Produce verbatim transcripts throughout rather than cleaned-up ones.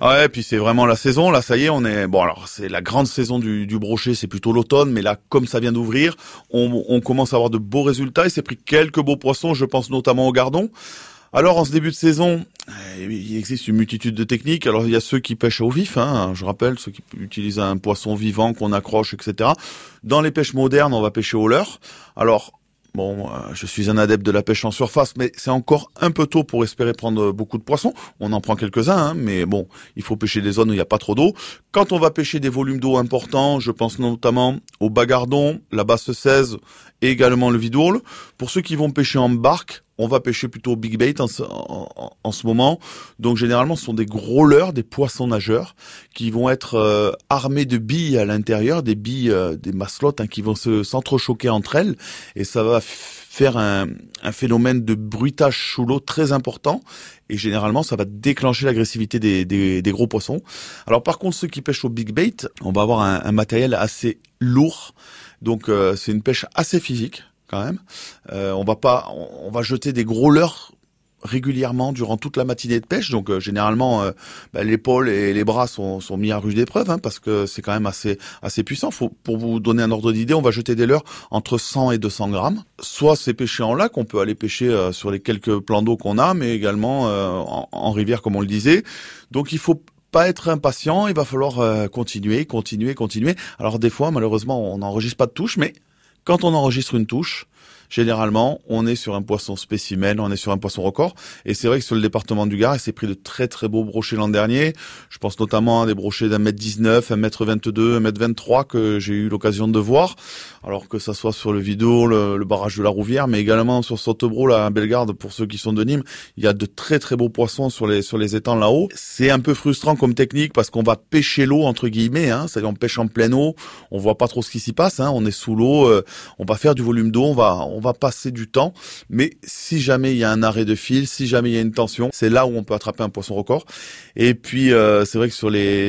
Ouais, puis c'est vraiment la saison. Là, ça y est, on est bon. Alors, c'est la grande saison du, du brochet, c'est plutôt l'automne, mais là, comme ça vient d'ouvrir, on, on commence à avoir de beaux résultats. Il s'est pris quelques beaux poissons. Je pense notamment au gardon. Alors, en ce début de saison, il existe une multitude de techniques. Alors, il y a ceux qui pêchent au vif, hein, je rappelle, ceux qui utilisent un poisson vivant qu'on accroche, et cetera. Dans les pêches modernes, on va pêcher au leurre. Alors, bon, euh, je suis un adepte de la pêche en surface, mais c'est encore un peu tôt pour espérer prendre beaucoup de poissons. On en prend quelques-uns, hein, mais bon, il faut pêcher des zones où il n'y a pas trop d'eau. Quand on va pêcher des volumes d'eau importants, je pense notamment au bagardon, la basse seize et également le vidourle. Pour ceux qui vont pêcher en barque, on va pêcher plutôt au big bait en ce, en, en ce moment. Donc généralement, ce sont des gros leurres, des poissons nageurs, qui vont être euh, armés de billes à l'intérieur, des billes, euh, des maslottes hein, qui vont se s'entrechoquer entre elles, et ça va faire un, un phénomène de bruitage sous l'eau très important. Et généralement, ça va déclencher l'agressivité des, des, des gros poissons. Alors par contre, ceux qui pêchent au big bait, on va avoir un, un matériel assez lourd. Donc euh, c'est une pêche assez physique. Quand même, euh, on va pas, on, on va jeter des gros leurres régulièrement durant toute la matinée de pêche. Donc euh, généralement, euh, bah, l'épaule et les bras sont, sont mis à rude épreuve hein, parce que c'est quand même assez assez puissant. Faut, pour vous donner un ordre d'idée, on va jeter des leurres entre cent et deux cents grammes. Soit c'est pêché en lac, on peut aller pêcher euh, sur les quelques plans d'eau qu'on a, mais également euh, en, en rivière comme on le disait. Donc il faut pas être impatient, il va falloir euh, continuer, continuer, continuer. Alors des fois, malheureusement, on n'enregistre pas de touche, mais quand on enregistre une touche, généralement, on est sur un poisson spécimen, on est sur un poisson record. Et c'est vrai que sur le département du Gard, il s'est pris de très très beaux brochets l'an dernier. Je pense notamment à des brochets d'un mètre dix-neuf, un mètre vingt-deux, un mètre vingt-trois que j'ai eu l'occasion de voir. Alors que ça soit sur le Vido, le, le barrage de la Rouvière, mais également sur Sautebro, là, à Bellegarde, pour ceux qui sont de Nîmes, il y a de très très beaux poissons sur les sur les étangs là-haut. C'est un peu frustrant comme technique parce qu'on va pêcher l'eau entre guillemets, hein, c'est-à-dire on pêche en pleine eau, on voit pas trop ce qui s'y passe, hein, on est sous l'eau, euh, on va faire du volume d'eau, on va on va passer du temps, mais si jamais il y a un arrêt de fil, si jamais il y a une tension, c'est là où on peut attraper un poisson record. Et puis euh, c'est vrai que sur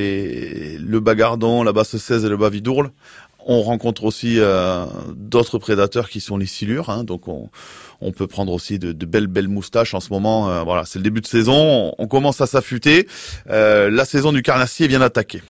les le bagardon, la basse seize et le bas vidourle, on rencontre aussi euh, d'autres prédateurs qui sont les silures, hein, donc on, on peut prendre aussi de, de belles belles moustaches en ce moment. Euh, voilà, c'est le début de saison, on, on commence à s'affûter. Euh, la saison du carnassier vient d'attaquer.